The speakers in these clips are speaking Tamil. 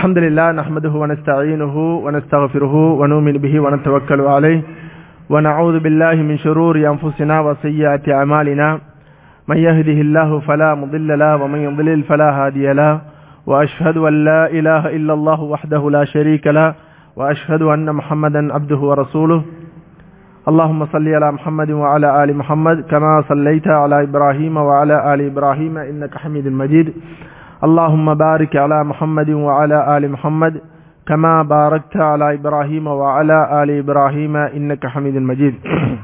الحمد لله نحمده ونستعينه ونستغفره ونؤمن به ونتوكل عليه ونعوذ بالله من شرور أنفسنا وسيئات أعمالنا من يهده الله فلا مضل له ومن يضلل فلا هادي له وأشهد أن لا إله إلا الله وحده لا شريك له وأشهد أن محمدا عبده ورسوله اللهم صل على محمد وعلى آل محمد كما صليت على إبراهيم وعلى آل إبراهيم إنك حميد مجيد اللهم بارك على محمد وعلى آل محمد كما باركت على إبراهيم وعلى آل إبراهيم إنك حميد مجيد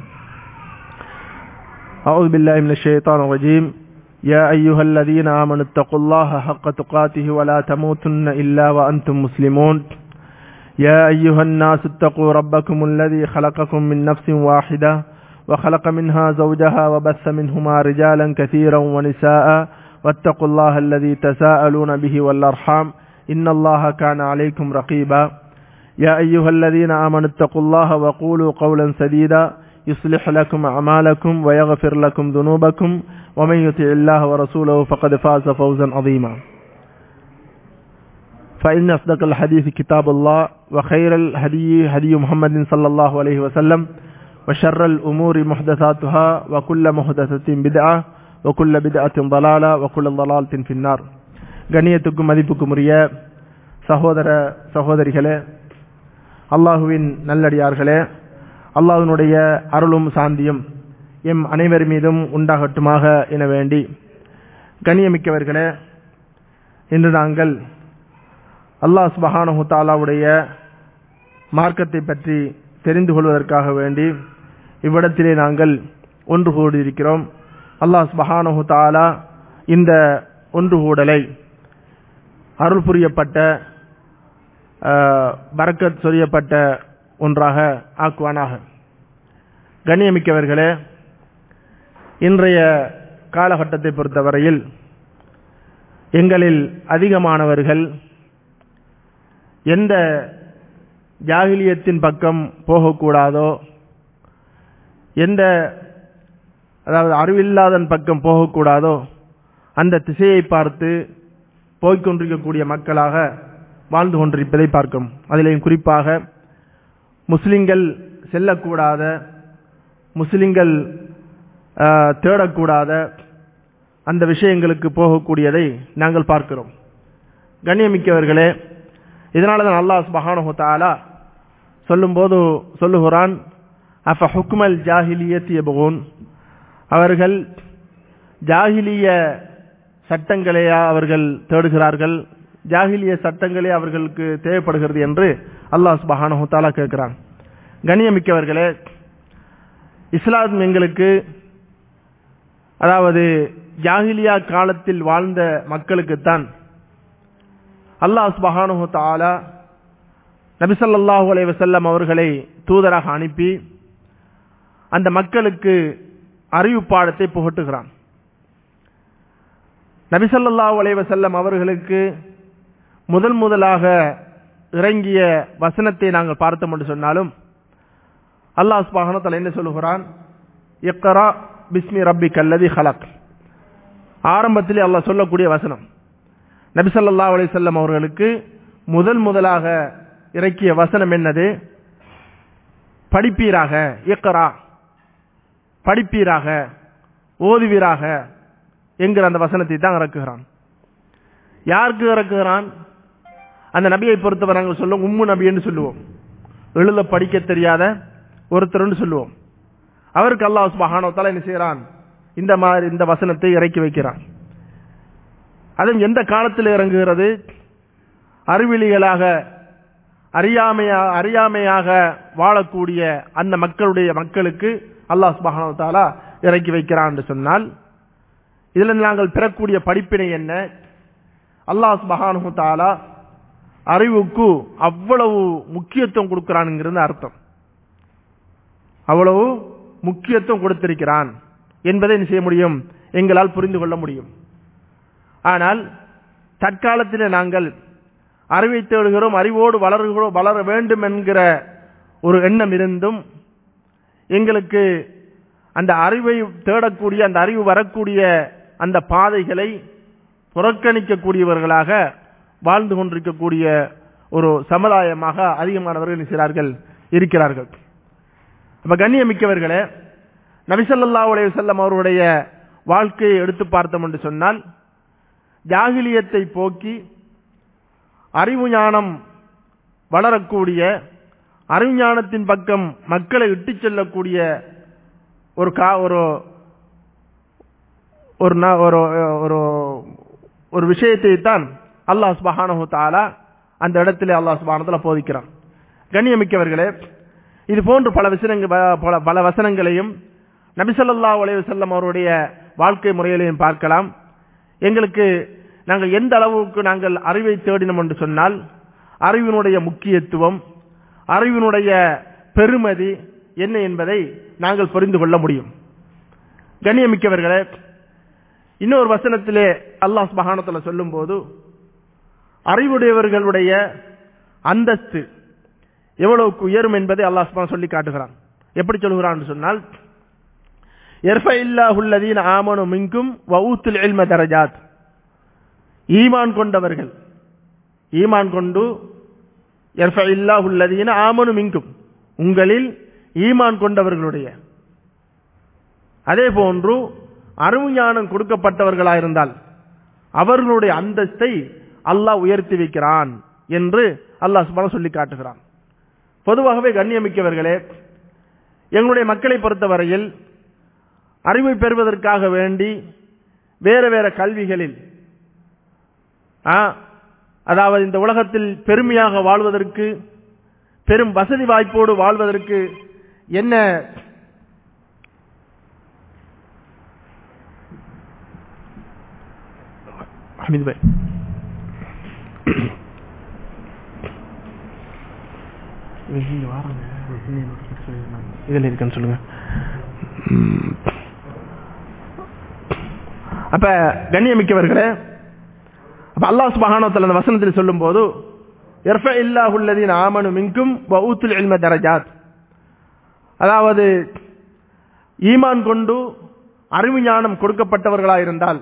أعوذ بالله من الشيطان الرجيم يا أيها الذين آمنوا اتقوا الله حق تقاته ولا تموتن إلا وأنتم مسلمون يا أيها الناس اتقوا ربكم الذي خلقكم من نفس واحدة وخلق منها زوجها وبث منهما رجالا كثيرا ونساء واتقوا الله الذي تساءلون به والأرحام إن الله كان عليكم رقيبا يا أيها الذين آمنوا اتقوا الله وقولوا قولا سديدا يصلح لكم أعمالكم ويغفر لكم ذنوبكم ومن يطع الله ورسوله فقد فاز فوزا عظيما فإن أصدق الحديث كتاب الله وخير الهدي هدي محمد صلى الله عليه وسلم وشر الأمور محدثاتها وكل محدثة بدعة وكل بدعة ضلالة وكل ضلالة في النار. கண்ணியத்துக்கும் மதிப்புக்கும் உரிய சகோதர சகோதரிகளே, அல்லாஹுவின் நல்லடியார்களே, அல்லாஹ்வினுடைய அருளும் சாந்தியும் எம் அனைவர் மீதும் உண்டாகட்டுமாக என வேண்டி, கண்ணியமிக்கவர்களே, இன்று நாங்கள் அல்லாஹ் சுப்ஹானஹு தஆலாவுடைய மார்க்கத்தை பற்றி தெரிந்து கொள்வதற்காக வேண்டி இவ்விடத்திலே நாங்கள் ஒன்று கூடியிருக்கிறோம். அல்லாஹ் சுப்ஹானஹு தஆலா இந்த ஒன்று கூடலை அருள் புரியப்பட்ட பரக்கத் சொரியப்பட்ட ஒன்றாக ஆக்குவானாக. கண்ணியமிக்கவர்களே, இன்றைய காலகட்டத்தை பொறுத்தவரையில் எங்களில் அதிகமானவர்கள் எந்த ஜாகிலியத்தின் பக்கம் போகக்கூடாதோ, எந்த அதாவது அறிவில்லாதன் பக்கம் போகக்கூடாதோ அந்த திசையை பார்த்து போய்கொண்டிருக்கக்கூடிய மக்களாக வாழ்ந்து கொண்டிருப்பதை பார்க்கும். அதிலேயும் குறிப்பாக முஸ்லிம்கள் செல்லக்கூடாத, முஸ்லிம்கள் தேடக்கூடாத அந்த விஷயங்களுக்கு போகக்கூடியதை நாங்கள் பார்க்கிறோம். கண்ணியமிக்கவர்களே, இதனால தான் அல்லாஹ் சுப்ஹானஹு தஆலா சொல்லும்போது சொல்லுகிறான், அஃப ஹுக்மல் ஜாஹிலியத்தி யப்கூன், அவர்கள் ஜாஹிலிய சட்டங்களையா அவர்கள் தேடுகிறார்கள், ஜாஹிலிய சட்டங்களே அவர்களுக்கு தேவைப்படுகிறது என்று அல்லாஹ் சுப்ஹானஹு தஆலா கேட்கிறான். கண்ணியமிக்கவர்களே, இஸ்லாம் எங்களுக்கு, அதாவது ஜாஹிலியா காலத்தில் வாழ்ந்த மக்களுக்குத்தான் அல்லாஹ் சுப்ஹானஹு தஆலா நபி ஸல்லல்லாஹு அலைஹி வஸல்லம் அவர்களை தூதராக அனுப்பி அந்த மக்களுக்கு அறிவு பாடத்தை புகட்டுகிறான். நபி ஸல்லல்லாஹு அலைஹி வஸல்லம் அவர்களுக்கு முதலாக இறங்கிய வசனத்தை நாங்கள் பார்த்தோம் என்று சொன்னாலும் அல்லாஹ் சுப்ஹானஹு தஆலா என்ன சொல்லுகிறான், இக்ரா பிஸ்மி ரப்பிக்கல்லதி ஹலக். ஆரம்பத்தில் அல்லாஹ் சொல்லக்கூடிய வசனம் நபி ஸல்லல்லாஹு அலைஹி வஸல்லம் அவர்களுக்கு முதலாக இறக்கிய வசனம் என்னது? படிப்பீராக, இக்ரா, படிப்பீராக, ஓதுவீராக என்கிற அந்த வசனத்தை தான் இறக்குகிறான். யாருக்கு இறக்குகிறான்? அந்த நபியை பொறுத்தவரை நாங்கள் சொல்லுவோம் உம்மு நபி என்று சொல்லுவோம், எழுத படிக்க தெரியாத ஒருத்தர் சொல்லுவோம். அவருக்கு அல்லாஹ் சுப்ஹானஹு தஆலா என்ன செய்கிறான்? இந்த வசனத்தை இறக்கி வைக்கிறான். அதுவும் எந்த காலத்தில் இறங்குகிறது? அறிவிலிகளாக அறியாமையாக வாழக்கூடிய அந்த மக்களுக்கு அல்லாஹ் சுப்ஹானஹு தஆலா இறக்கி வைக்கிறான் என்று சொன்னால், இதில் நாங்கள் பெறக்கூடிய படிப்பினை என்ன? அல்லாஹ் சுப்ஹானஹு தஆலா அறிவுக்கு அவ்வளவு முக்கியத்துவம் கொடுக்கிறான்ங்கிறது அர்த்தம். அவ்வளவு முக்கியத்துவம் கொடுத்திருக்கிறான் என்பதை என்ன செய்ய முடியும்? எங்களால் புரிந்து கொள்ள முடியும். ஆனால் தற்காலத்தில் நாங்கள் அறிவை தேடுகிறோம், அறிவோடு வளர வேண்டும் என்கிற ஒரு எண்ணம் இருந்தும் எங்களுக்கு அந்த அறிவை தேடக்கூடிய, அந்த அறிவு வரக்கூடிய அந்த பாதைகளை புறக்கணிக்கக்கூடியவர்களாக வாழ்ந்து கொண்டிருக்கக்கூடிய ஒரு சமுதாயமாக அதிகமானவர்கள் இருக்கிறார்கள் இருக்கிறார்கள். அப்ப கண்ணியமிக்கவர்களே, நபி ஸல்லல்லாஹு அலைஹி வஸல்லம் அவருடைய வாழ்க்கையை எடுத்து பார்த்தோம் என்று சொன்னால், ஜாகிலியத்தை போக்கி அறிவு ஞானம் வளரக்கூடிய, அறிவு ஞானத்தின் பக்கம் மக்களை இட்டுச் செல்லக்கூடிய ஒரு விஷயத்தை தான் அல்லாஹ் சுப்ஹானஹு வ தஆலா அந்த இடத்திலே அல்லாஹ் சுப்ஹானஹு வ தஆலா போதிக்கிறான். கண்ணியமிக்கவர்களே, இது போன்று பல வசனங்களையும் நபி ஸல்லல்லாஹு அலைஹி வஸல்லம் அவருடைய வாழ்க்கை முறையிலையும் பார்க்கலாம். எங்களுக்கு நாங்கள் எந்த அளவுக்கு நாங்கள் அறிவை தேடினோம் என்று சொன்னால், அறிவினுடைய முக்கியத்துவம், அறிவினுடைய பெருமதி என்ன என்பதை நாங்கள் புரிந்து கொள்ள முடியும். கண்ணியமிக்கவர்களே, இன்னொரு வசனத்திலே அல்லாஹ் சுப்ஹானஹு வ தஆலா சொல்லும்போது, அறிவுடையவர்களுடைய அந்தஸ்து எவ்வளவுக்கு உயரும் என்பதை அல்லாஹ் சுப்ஹானஹு சொல்லி காட்டுகிறான். எப்படி சொல்கிறான் சொன்னால், யர்ஃபஇல்லாஹு அல்லதீன ஆமனு மின்கும் வ ஊத்துல் இல்ம தரஜாத். ஈமான் கொண்டவர்கள், ஈமான் கொண்டு யர்ஃபஇல்லாஹு அல்லதீன ஆமனு மின்கும், உங்களில் ஈமான் கொண்டவர்களுடைய, அதே போன்று அறிவு ஞானம் கொடுக்கப்பட்டவர்களாயிருந்தால் அவர்களுடைய அந்தஸ்தை அல்லாஹ் உயர்த்தி வைக்கிறான் என்று அல்லாஹ் சுப்ஹானஹு சொல்லி காட்டுகிறான். பொதுவாகவே கண்ணியமிக்கவர்களே, எங்களுடைய மக்களை பொறுத்தவரையில் அறிவை பெறுவதற்காக வேண்டி வேறு வேறு கல்விகளில், அதாவது இந்த உலகத்தில் பெருமையாக வாழ்வதற்கு, பெரும் வசதி வாய்ப்போடு வாழ்வதற்கு என்ன ஹமீத் பாய் இதில் இருக்குன்னு சொல்லுங்க. அப்ப கண்ணியமிக்கவர்களே, அப்ப அல்லாஹ் சுப்ஹானஹு வ தஆலா அந்த வசனத்தில் சொல்லும்போது, யர்ஃபஇல்லாஹு அல்லதீன ஆமனு மின்கும் வ ஊத்துல் இல்ம தரஜாத், அதாவது ஈமான் கொண்டு அறிவு ஞானம் கொடுக்கப்பட்டவர்களாயிருந்தால்,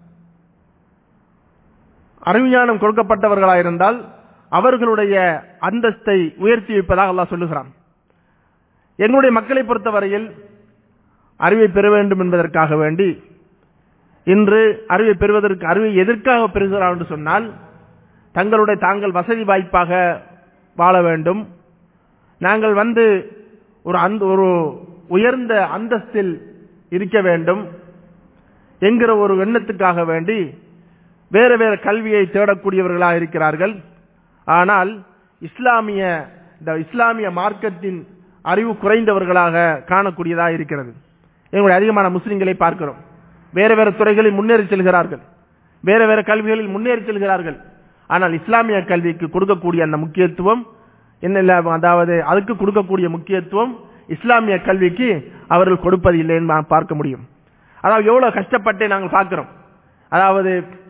அறிவு ஞானம் கொடுக்கப்பட்டவர்களாயிருந்தால் அவர்களுடைய அந்தஸ்தை உயர்த்தி வைப்பதாக அல்லாஹ் சொல்லுகிறான். எங்களுடைய மக்களை பொறுத்தவரையில் அறிவை பெற வேண்டும் என்பதற்காக வேண்டி இன்று அறிவை பெறுவதற்கு, அறிவை எதற்காக பெறுகிறார் என்று சொன்னால், தாங்கள் வசதி வாய்ப்பாக வாழ வேண்டும், நாங்கள் ஒரு உயர்ந்த அந்தஸ்தில் இருக்க வேண்டும் என்கிற ஒரு எண்ணத்துக்காக வேண்டி வேறு வேறு கல்வியை தேடக்கூடியவர்களாக இருக்கிறார்கள். ஆனால் இஸ்லாமிய மார்க்கத்தின் அறிவு குறைந்தவர்களாக காணக்கூடியதாக இருக்கிறது. எங்களுடைய அதிகமான முஸ்லிம்களை பார்க்கிறோம். வேறு வேறு துறைகளில் முன்னேறி செல்கிறார்கள், வேறு வேறு கல்விகளில் முன்னேறி செல்கிறார்கள். ஆனால் இஸ்லாமிய கல்விக்கு கொடுக்கக்கூடிய அந்த முக்கியத்துவம் என்ன, அதாவது அதுக்கு கொடுக்கக்கூடிய முக்கியத்துவம் இஸ்லாமிய கல்விக்கு அவர்கள் கொடுப்பது இல்லை என்று பார்க்க முடியும். அதாவது எவ்வளவு கஷ்டப்பட்டு நாங்கள் பார்க்கிறோம். அதாவது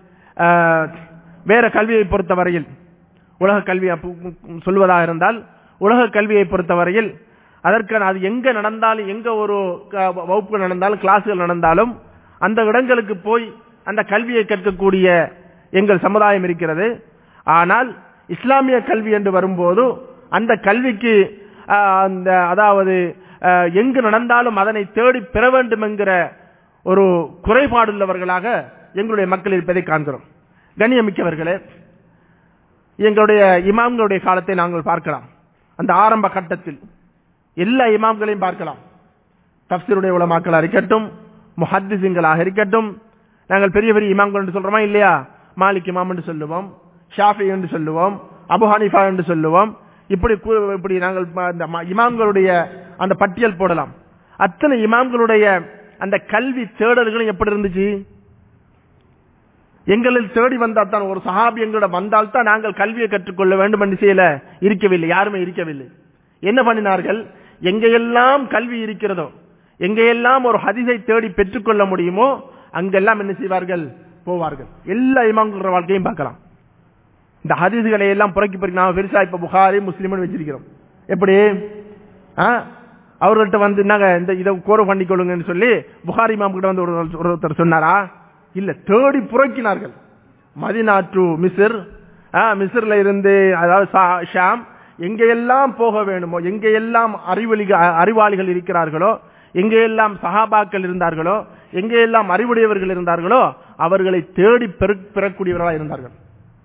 வேற கல்வியை பொறுத்தவரையில், உலக கல்வி சொல்வதாக இருந்தால், உலக கல்வியை பொறுத்தவரையில் அதற்கான அது எங்க நடந்தாலும், எங்க ஒரு வகுப்பு நடந்தாலும், கிளாஸுகள் நடந்தாலும் அந்த இடங்களுக்கு போய் அந்த கல்வியை கற்கக்கூடிய எங்கள் சமுதாயம் இருக்கிறது. ஆனால் இஸ்லாமிய கல்வி என்று வரும்போது அந்த கல்விக்கு அதாவது எங்கு நடந்தாலும் அதனை தேடி பெற வேண்டும் என்கிற ஒரு குறைபாடுள்ளவர்களாக எங்களுடைய மக்கள் இருப்பதை காண்கிறோம். கண்ணியமிக்கவர்களே, எங்களுடைய இமாம்களுடைய காலத்தை நாங்கள் பார்க்கலாம். அந்த ஆரம்ப கட்டத்தில் எல்லா இமாம்களையும் பார்க்கலாம். தஃப்சீருடைய உலமாக்களாக இருக்கட்டும், முஹத்திஸீன்களாக இருக்கட்டும், நாங்கள் பெரிய பெரிய இமாம்கள் என்று சொல்றோமா இல்லையா? மாலிக் இமாம் என்று சொல்லுவோம், ஷாஃபி என்று சொல்லுவோம், அபு ஹனீஃபா என்று சொல்லுவோம். இப்படி நாங்கள் இமாம்களுடைய அந்த பட்டியல் போடலாம். அத்தனை இமாம்களுடைய அந்த கல்வி தேடல்களும் எப்படி இருந்துச்சு? எங்களில் தேடி வந்தால் தான், ஒரு சஹாபி எங்களிடம் வந்தால் தான் நாங்கள் கல்வியை கற்றுக்கொள்ள வேண்டும் என்று செய்யல இருக்கவில்லை, யாருமே இருக்கவில்லை. என்ன பண்ணினார்கள்? எங்கெல்லாம் கல்வி இருக்கிறதோ, எங்கெல்லாம் ஒரு ஹதீஸை தேடி பெற்றுக்கொள்ள முடியுமோ அங்கெல்லாம் என்ன செய்வார்கள்? போவார்கள். எல்லா இமாம்களோட வாழ்க்கையும் பார்க்கலாம். இந்த ஹதீஸ்களை எல்லாம் புறக்கி நாம் பெருசா இப்ப புகாரி முஸ்லிம் வச்சிருக்கிறோம். எப்படி அவர்கள்ட்ட வந்து இந்த இதை கோர பண்ணிக்கொள்ளுங்கன்னு சொல்லி புகாரி இமாம் கிட்ட வந்து ஒருத்தர் சொன்னாரா? இல்ல, தேடி புறக்கினார்கள். மதீனா டு மிஸ்ர், மிஸ்ர்ல இருந்து, அதாவது ஷாம், எங்கெல்லாம் போக வேண்டுமோ, எங்கெல்லாம் அறிவாளிகள் இருக்கிறார்களோ, எங்கெல்லாம் சஹாபாக்கள் இருந்தார்களோ, எங்கெல்லாம் அறிவுடையவர்கள் இருந்தார்களோ அவர்களை தேடி பெறக்கூடியவர்களாக இருந்தார்கள்.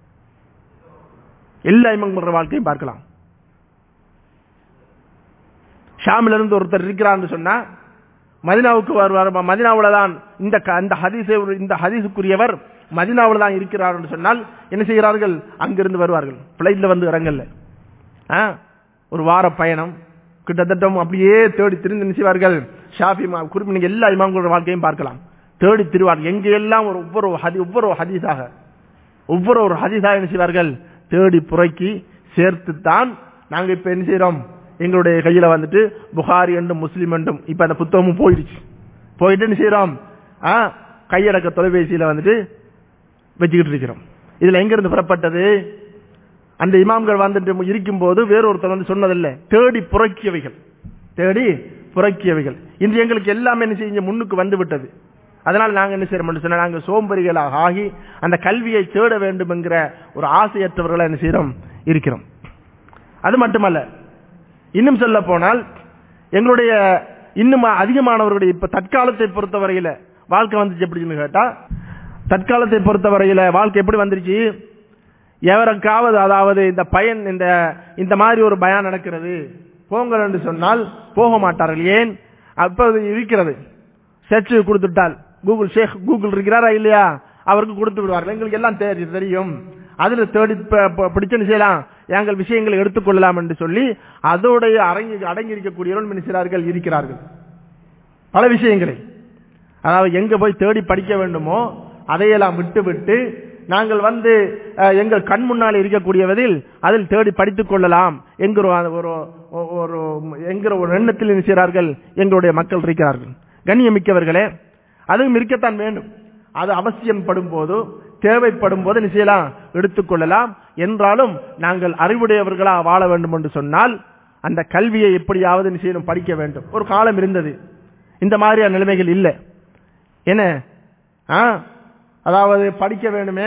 எல்லா இமாம்களுடைய வாழ்க்கையும் பார்க்கலாம். ஷாமில் இருந்து ஒருத்தர் இருக்கிறார் சொன்னா மதீனாவுக்கு வருவார். மதீனாவுல தான் இந்த ஹதீஸுக்குரியவர் மதீனாவுல தான் இருக்கிறார் என்று சொன்னால் என்ன செய்கிறார்கள்? அங்கிருந்து வருவார்கள். பிளைட்ல வந்து இறங்கல, ஒரு வார பயணம் கிட்டத்தட்ட அப்படியே தேடி திரிந்து என்ன செய்வார்கள்? ஷாஃபி குறிப்பிட்ட எல்லா இமாம்களுடைய வாழ்க்கையும் பார்க்கலாம். தேடி திரிவார்கள். எங்கெல்லாம் ஒவ்வொரு ஹதீஸாக என்ன செய்வார்கள்? தேடி புரைக்கி சேர்த்துத்தான் நாங்க இப்ப என்ன செய்யறோம்? எங்களுடைய கையில வந்துட்டு புகாரி என்றும் முஸ்லிம் என்றும் இப்ப அந்த புத்தகமும் போயிட்டு என்ன செய்யறோம்? கையடக்க தொலைபேசியில வந்துட்டு வச்சுக்கிட்டு இருக்கிறோம். இதுல எங்க இருந்து புறப்பட்டது? அந்த இமாம்கள் வந்துட்டு இருக்கும் போது வேறொருத்தர் வந்து சொன்னதில்லை, தேடி புறக்கியவைகள். இன்று எங்களுக்கு எல்லாமே என்ன செய்ய முன்னுக்கு வந்து விட்டது. அதனால நாங்க என்ன செய்யறோம் சொன்னா, நாங்க சோம்பரிகளாக ஆகி அந்த கல்வியை தேட வேண்டும் என்கிற ஒரு ஆசையற்றவர்களை என்ன செய்யறோம் இருக்கிறோம். அது மட்டுமல்ல, இன்னும் சொல்ல போனால் எங்களுடைய இன்னும் அதிகமானவர்களுடைய இப்ப தற்காலத்தை பொறுத்தவரையில வாழ்க்கை வந்துச்சு எப்படின்னு கேட்டா, தற்காலத்தை பொறுத்தவரையில வாழ்க்கை எப்படி வந்துருச்சு? எவருக்காவது, அதாவது இந்த பயன் இந்த மாதிரி ஒரு பயான் நடக்கிறது போங்கள் என்று சொன்னால் போக மாட்டார்கள். ஏன்? அப்போது இருக்கிறது, சர்ச் கொடுத்துட்டால் கூகுள் இருக்கிறாரா இல்லையா, அவருக்கு கொடுத்து விடுவார்கள். எங்களுக்கு எல்லாம் தெரியும், அதுல தேடி பிடிச்சு செய்யலாம், எங்கள் விஷயங்களை எடுத்துக்கொள்ளலாம் என்று சொல்லி அதோடைய அடங்கி இருக்கக்கூடியவர்கள் மினிஸ்டர்கள் இருக்கிறார்கள். பல விஷயங்களை, அதாவது எங்க போய் தேடி படிக்க வேண்டுமோ அதையெல்லாம் விட்டு நாங்கள் வந்து எங்கள் கண் முன்னால் இருக்கக்கூடியவதில் அதில் தேடி படித்துக் கொள்ளலாம் என்கிற ஒரு எண்ணத்தில் இருக்கிறார்கள் எங்களுடைய மக்கள் இருக்கிறார்கள். கண்ணியமிக்கவர்களே, அதுவும் இருக்கத்தான் வேண்டும். அது அவசியம் படும் போது, தேவைப்படும் போது நிச்சயலாம் எடுத்துக்கொள்ளலாம். என்றாலும் நாங்கள் அறிவுடையவர்களாக வாழ வேண்டும் என்று சொன்னால் அந்த கல்வியை எப்படியாவது நிச்சயம் படிக்க வேண்டும். ஒரு காலம் இருந்தது, இந்த மாதிரியான நிலைமைகள் இல்லை. என்ன, அதாவது படிக்க வேண்டுமே,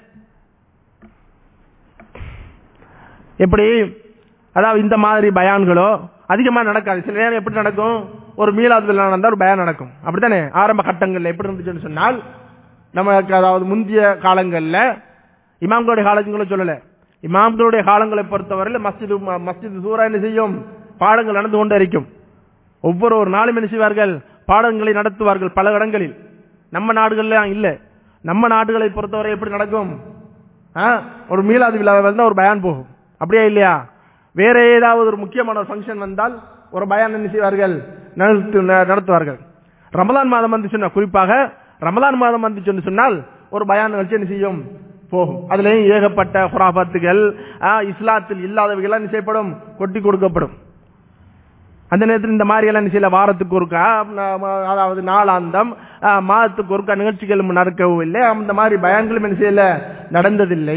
எப்படி, அதாவது இந்த மாதிரி பயான்களோ அதிகமா நடக்காது. சில நேரம் எப்படி நடக்கும்? ஒரு மீலாது விழா நடந்தா ஒரு பயான் நடக்கும், அப்படித்தானே? ஆரம்ப கட்டங்கள்ல எப்படி இருந்துச்சுன்னு சொன்னால், நமக்கு அதாவது முந்தைய காலங்கள்ல இமாம்களுடைய காலங்களை சொல்லல, இமாம்களுடைய காலங்களை பொறுத்தவரையில் மஸ்ஜித் சூரா என்ன செய்யும்? பாடங்கள் நடந்து கொண்டே இருக்கும். ஒவ்வொரு நாளும் என்ன செய்வார்கள்? பாடங்களை நடத்துவார்கள் பல இடங்களில். நம்ம நாடுகள்ல இல்ல. நம்ம நாடுகளை பொறுத்தவரை எப்படி நடக்கும்? ஒரு மீலாது விழாவை வந்தா ஒரு பயான் போகும், அப்படியே இல்லையா? வேற ஏதாவது ஒரு முக்கியமான ஃபங்க்ஷன் வந்தால் ஒரு பயான் என்ன செய்வார்கள்? நடத்துவார்கள். ரமலான் மாதம் வந்துச்சுன்னா, குறிப்பாக ரமலான் மாதம் வந்துச்சுன்னு சொன்னால் ஒரு பயான் நிகழ்ச்சி என்ன செய்யும்? போகும். அதுலயும் ஏகப்பட்ட குராபாத்துகள், இஸ்லாத்தில் இல்லாதவைகள் என்ன செய்யப்படும்? கொட்டி கொடுக்கப்படும். அந்த நேரத்தில் இந்த மாதிரி எல்லாம் சில வாரத்துக்கு ஒருக்கா, அதாவது நாளாந்தம், மாதத்துக்கு ஒருக்கா நிகழ்ச்சிகள் நடக்கவும் இல்லை. அந்த மாதிரி பயான்களும் என்ன செய்யல, நடந்ததில்லை.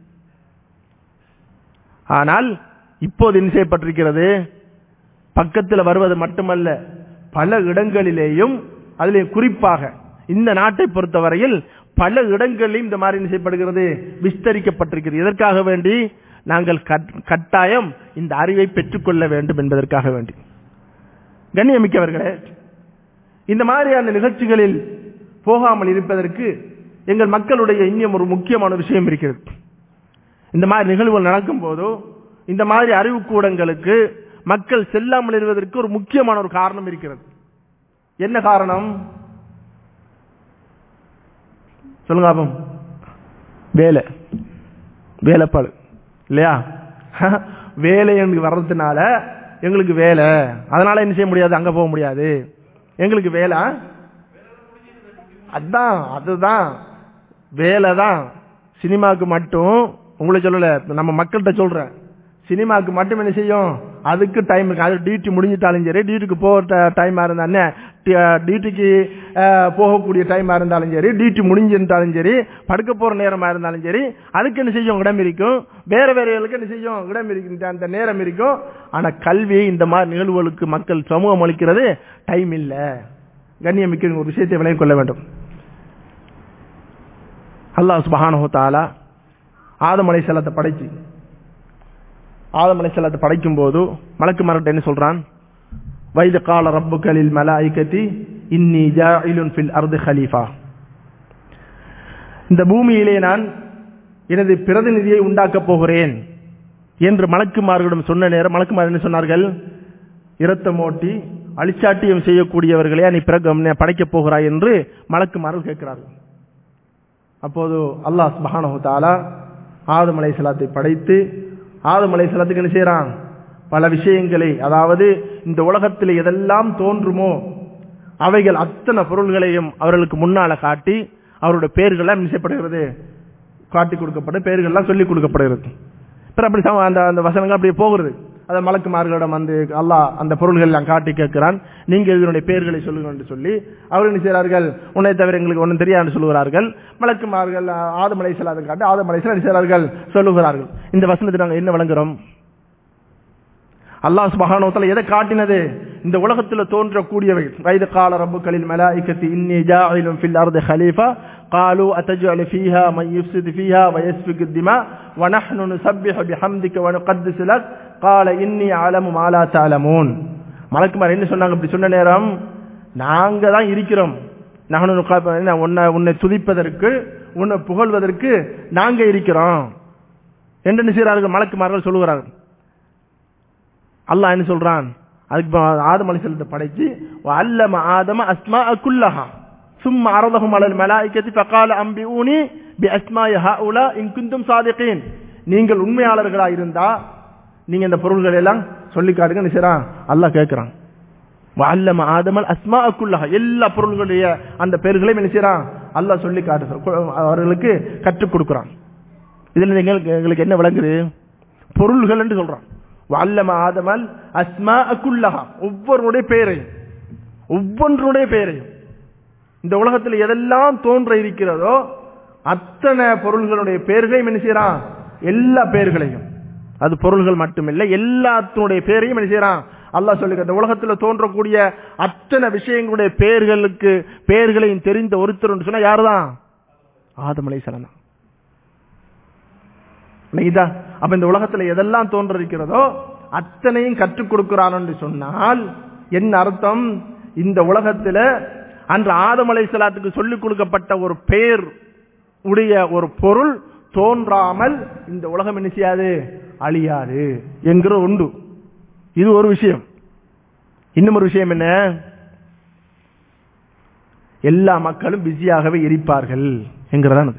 ஆனால் இப்போது என்ன செய்யப்பட்டிருக்கிறது? பக்கத்தில் வருவது மட்டுமல்ல, பல இடங்களிலேயும், அதிலே குறிப்பாக இந்த நாட்டை பொறுத்தவரையில் பல இடங்களிலும் இந்த மாதிரி என்ன செய்யப்படுகிறது? விஸ்தரிக்கப்பட்டிருக்கிறது. எதற்காக வேண்டி? நாங்கள் கட்டாயம் இந்த அறிவை பெற்றுக்கொள்ள வேண்டும் என்பதற்காக வேண்டி. கண்ணியமிக்கவர்களே, இந்த மாதிரியான நிகழ்ச்சிகளில் போகாமல் இருப்பதற்கு எங்கள் மக்களுடைய இன்னும் ஒரு முக்கியமான விஷயம் இருக்கிறது. இந்த மாதிரி நிகழ்வுகள் நடக்கும் போதோ இந்த மாதிரி அறிவுக்கூடங்களுக்கு மக்கள் செல்லாமல் இருப்பதற்கு ஒரு முக்கியமான ஒரு காரணம் இருக்கிறது. என்ன காரணம் சொல்லுங்க? அப்போ வேலைப்பாடு இல்லையா? வேலை எனக்கு வர்றதுனால எங்களுக்கு வேலை, அதனால என்ன செய்ய முடியாது? அங்க போக முடியாது, எங்களுக்கு வேலை. அதுதான் வேலை தான். சினிமாவுக்கு மட்டும் உங்களை சொல்லல, நம்ம மக்கள்கிட்ட சொல்றேன். சினிமாவுக்கு மட்டும் என்ன செய்யும்? அதுக்கு டைம் இருக்கு. அது டியூட்டி முடிஞ்சிட்டாலும் சரி, டியூட்டிக்கு போக டைமா இருந்தாலும், டியூட்டிக்கு போகக்கூடிய டைமா இருந்தாலும் சரி, டியூட்டி முடிஞ்சிருந்தாலும் சரி, படுக்க போற நேரமா இருந்தாலும் சரி, அதுக்கு என்ன செய்யும்? இடம் இருக்கும். வேற வேறகளுக்கு என்ன செய்யும்? இடம் இருக்கு, அந்த நேரம் இருக்கும். ஆனா கல்வி இந்த மாதிரி நிகழ்வுகளுக்கு மக்கள் சமூகம் அளிக்கிறது டைம் இல்ல. கண்ணியமிக்க ஒரு விஷயத்தை விளங்கிக் கொள்ள வேண்டும். அல்லாஹ் சுப்ஹானஹு வ தஆலா ஆதம் அலைஹிஸ்ஸலாத்தை படைச்சு ஆதம் அலைஹிஸ்ஸலாத்தை படைக்கும் போது மலக்குமார்கிட்ட என்ன சொல்றான்? வைத கால ரப்புக லில் மலாயிகதி இன்னி ஜாஇலுன் ஃபில் அர்தி கலீஃபா. இந்த பூமியிலே நான் எனது பிரதிநிதியை உண்டாக்கப் போகிறேன் என்று மலக்குமார்களிடம் சொன்ன நேரம் மலக்குமார் என்ன சொன்னார்கள்? இரத்தமோட்டி அழிச்சாட்டியம் செய்யக்கூடியவர்களே நீ படைக்கப் போகிறாய் என்று மலக்குமார்கள் கேட்கிறார்கள். அப்போது அல்லாஹ் சுப்ஹானஹு வ தஆலா ஆதம் அலைஹிஸ்ஸலாத்தை படைத்து ஆதம் அலைஹிஸ்ஸலாத்துக்கு என்ன செய்றான்? பல விஷயங்களை, அதாவது இந்த உலகத்தில் எதெல்லாம் தோன்றுமோ அவைகள் அத்தனை பொருள்களையும் அவர்களுக்கு முன்னால காட்டி அவருடைய பெயர்கள்லாம் நிச்சயப்படுகிறது, காட்டி கொடுக்கப்பட்டு பெயர்கள்லாம் சொல்லிக் கொடுக்கப்படுகிறது. பிற அப்படி அந்த வசனங்கள் அப்படியே போகிறது. அதை மலக்குமார்களிடம் வந்து அல்லாஹ் அந்த பொருள்கள் எல்லாம் காட்டி கேட்கிறான், நீங்கள் இதனுடைய பெயர்களை சொல்லுங்கள் என்று சொல்லி அவர்கள் என்ன செய்கிறார்கள்? உன்னை தவிர எங்களுக்கு ஒன்றும் தெரியாது சொல்லுகிறார்கள். மலக்குமார்கள் ஆதம் அலைஹிஸ்ஸலாத்தை காட்டி ஆதம் அலைஹிஸ்ஸலாம் என்ன செய்கிறார்கள்? சொல்லுகிறார்கள். இந்த வசனத்தை நாங்கள் என்ன வழங்குறோம்? அல்லாஹ் சுப்ஹானஹு வ தஆலா எதை காட்டினது? இந்த உலகத்தில் தோன்றக்கூடியவை. வைத கால ரப்புக லில் மலாயிகதி இன்னி ஜாஇலுன் ஃபில் அர்தி கலீஃபா قالوا أتجعل فيها من يفسد فيها ويسفك الدماء ونحن نسبح بحمدك ونقدس لك قال إني أعلم ما لا تعلمون. மலக்குமார் என்ன சொன்னாங்க? அப்படி சொன்ன நேரம், நாங்க தான் இருக்கிறோம், உன்னை துதிப்பதற்கு உன்னை புகழ்வதற்கு நாங்க இருக்கிறோம் என்று நினைக்கிறார்கள் மலக்குமார்கள் சொல்லுகிறார்கள். அல்லாஹ் என்ன சொல்றான்? அதுக்கு ஆதம் அலைஹிஸ்ஸலாத்தை படைச்சு வஅல்லம ஆதம அஸ்மாஅ குல்லஹா ثم عرضهم على الملائكة فقال أنبئوني بأسماء هؤلاء إن كنتم صادقين. நீங்கள் உண்மையாளர்களா இருந்தா நீங்க இந்த பொருள்களை எல்லாம் சொல்லி காட்டுங்க நிசரான் அல்லாஹ் கேட்கிறான். வஅல்லம ஆதம அஸ்மாஅ குல்லஹா, எல்லா பொருள்களுடைய அந்த பெயர்களை நிசரான் அல்லாஹ் சொல்லி காட்டுறான், அவர்களுக்கு கற்றுக் கொடுக்கிறான். இதுல எங்களுக்கு என்ன விளங்குது? பொருள்கள் என்று சொல்றான். வஅல்லம ஆதம அஸ்மாஅ குல்லஹா, ஒவ்வொருடைய பெயரையும் இந்த உலகத்தில் எதெல்லாம் தோன்ற இருக்கிறதோ அத்தனை பொருள்களுடைய பெயர்களையும் என்ன செய்யறான்? எல்லா பெயர்களையும், அது பொருள்கள் மட்டுமில்லை, எல்லாத்தினுடைய பெயரையும் என்ன செய்யறான் அல்லாஹ் சொல்லி. இந்த உலகத்தில் தோன்றக்கூடிய அத்தனை விஷயங்களுடைய பெயர்களையும் தெரிந்த ஒருத்தர் சொன்னா யாருதான்? ஆதம் அலைஹிஸ்ஸலாம் தான். அப்ப இந்த உலகத்தில் எதெல்லாம் தோன்ற இருக்கிறதோ அத்தனையும் கற்றுக் கொடுக்கிறான் என்று சொன்னால் என்ன அர்த்தம்? இந்த உலகத்தில் அன்று ஆதம் அலைஹிஸ்ஸலாத்துக்கு சொல்லிக் கொடுக்கப்பட்ட ஒரு பெயர் உடைய ஒரு பொருள் தோன்றாமல் இந்த உலகம் என்ன செய்யாது? அழியாது என்கிற உண்டு. இது ஒரு விஷயம். இன்னும் ஒரு விஷயம் என்ன? எல்லா மக்களும் பிஸியாகவே இருப்பார்கள் என்கிறதான்.